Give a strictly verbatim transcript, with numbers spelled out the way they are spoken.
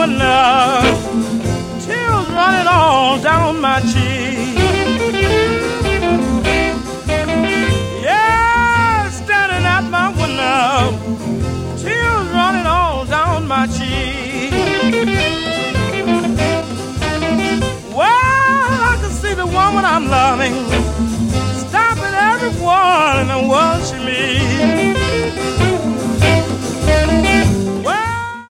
window, tears running all down my cheek. Yeah, standing at my window, tears running all down my cheek.